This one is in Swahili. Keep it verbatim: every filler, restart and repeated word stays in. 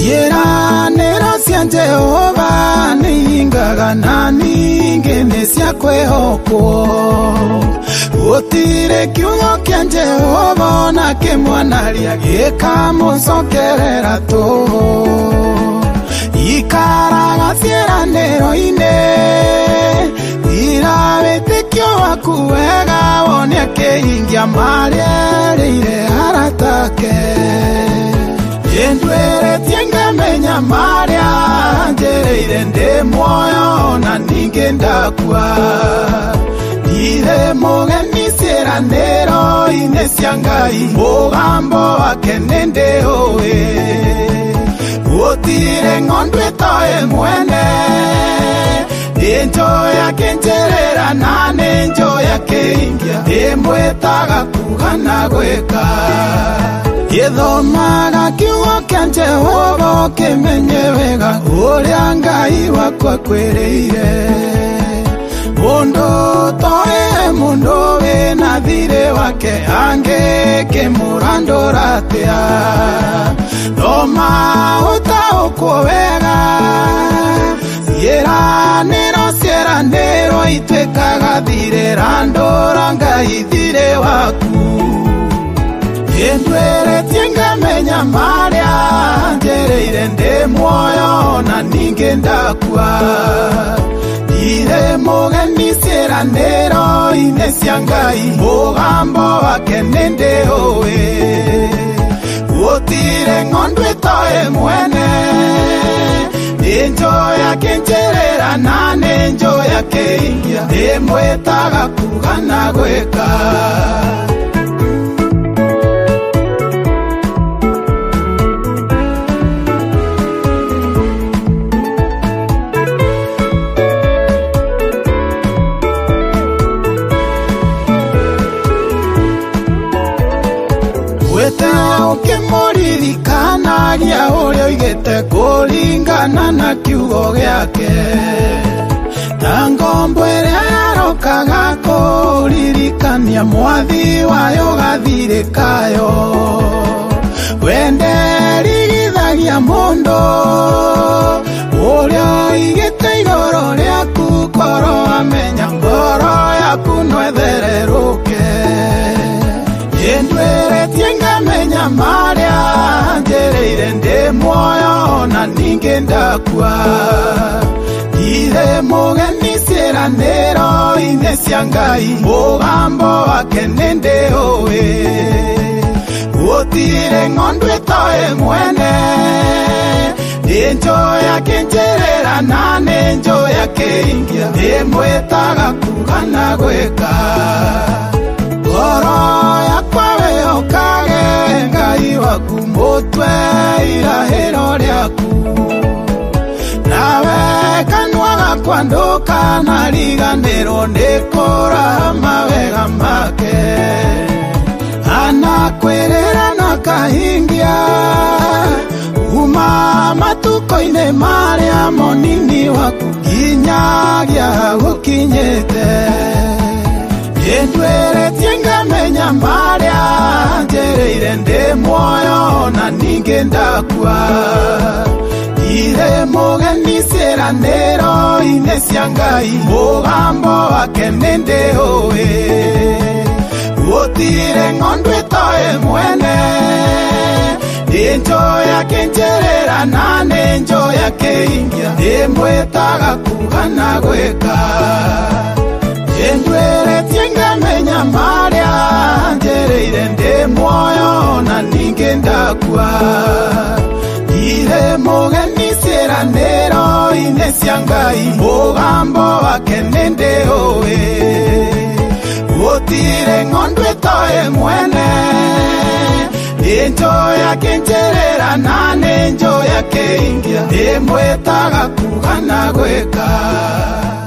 Ciĩranĩro cia Jehova nĩ hingaga na ningĩ nĩ cia kwĩhokwo. Gũtirĩ kiugo kĩa Jehova ona kĩmwanaria gĩkamũcokerera tũhũ. Ikaraga ciĩranĩro-inĩ, ira wĩtĩkio waku wega wone akĩhingia marĩa erĩire arata ake. Nĩndwĩrĩtie ngamenya marĩa njĩrĩire ndĩ muoyo na ningĩ ndakua. Ndirĩ mũgeni ciĩranĩro-inĩ cia Ngai, mũgambo wake nĩndĩũĩ. Gũtirĩ ng'ondu ĩtoĩ mwene, nĩ njũĩ akĩnjĩrĩra na nĩ njũĩ akĩhingia. Ndĩmwĩtaga kuga na gwĩka. Gĩthomaga kiugo kĩa Jehova ũkĩmenye wega ũrĩa Ngai wakwa kwĩrĩire. Mũndũ toĩ mũndũ wĩna thirĩ wake angĩkĩmũrandũra atĩa. Thoma ũtaũkwo wega, ciĩranĩro ciĩranĩrwo ituĩkaga thirĩ, randũra Ngai thirĩ waku. Nĩndwĩrĩtie ngamenya marĩa njĩrĩire ndĩ muoyo na ningĩ ndakua. Ndirĩ mũgeni ciĩranĩro-inĩ cia Ngai, mũgambo wake nĩndĩũĩ. Gũtirĩ ng'ondu ĩtoĩ mwene, nĩ njũĩ akĩnjĩrĩra na nĩ njũĩ akĩhingia. Ndĩmwĩtaga kuga na gwĩka. Ũkĩmũririkanagia ũrĩa oigĩte kũringana na kiugo gĩake. Na ngombo ĩrĩa yarokaga kũririkania mwathi wayo gathirĩ kayo. We nderigithagia mũndũ ũrĩa oigĩte igũrũ rĩaku, korwo amenya ngoro yaku no ĩthererũke. Nĩndwĩrĩtie ngamenya marĩa njĩrĩire ndĩ muoyo na ningĩ ndakua. Ndirĩ mũgeni ciĩranĩro-inĩ cia Ngai, mũgambo wake nĩndĩũĩ. Gũtirĩ ng'ondu ĩtoĩ mwene, nĩ njũĩ akĩnjĩrĩra na nĩ njũĩ akĩhingia. Ndĩmwĩtaga kuga na gwĩka. Ngoro yakwa wĩhokage Ngai waku, mũtwe irahĩro rĩaku. Nawe kanua gakwa ndũkanariganĩrwo nĩ kũraha mawega make. Anakwĩrĩra na kahingia, uma matukũ-inĩ marĩa mũnini waku nginyagia gũkinyĩte. Nĩndwĩrĩtie ngamenya marĩa njĩrĩire ndĩ muoyo na ningĩ ndakua. Ndirĩ mũgeni ciĩranĩro-inĩ cia Ngai, mũgambo wake nĩndĩũĩ. Gũtirĩ ng'ondu ĩtoĩ mwene, nĩ njũĩ akĩnjĩrĩra na nĩ njũĩ akĩhingia. Ndĩmwĩtaga kuga na gwĩka. Nĩndwĩrĩtie ngamenya marĩa njĩrĩire ndĩ muoyo na ningĩ ndakua. Ndirĩ mũgeni ciĩranĩro-inĩ cia Ngai, mũgambo wake nĩndĩũĩ. Gũtirĩ ng'ondu ĩtoĩ mwene, nĩ njũĩ akĩnjĩrĩra na nĩ njũĩ akĩhingia. Ndĩmwĩtaga kuga na gwĩka.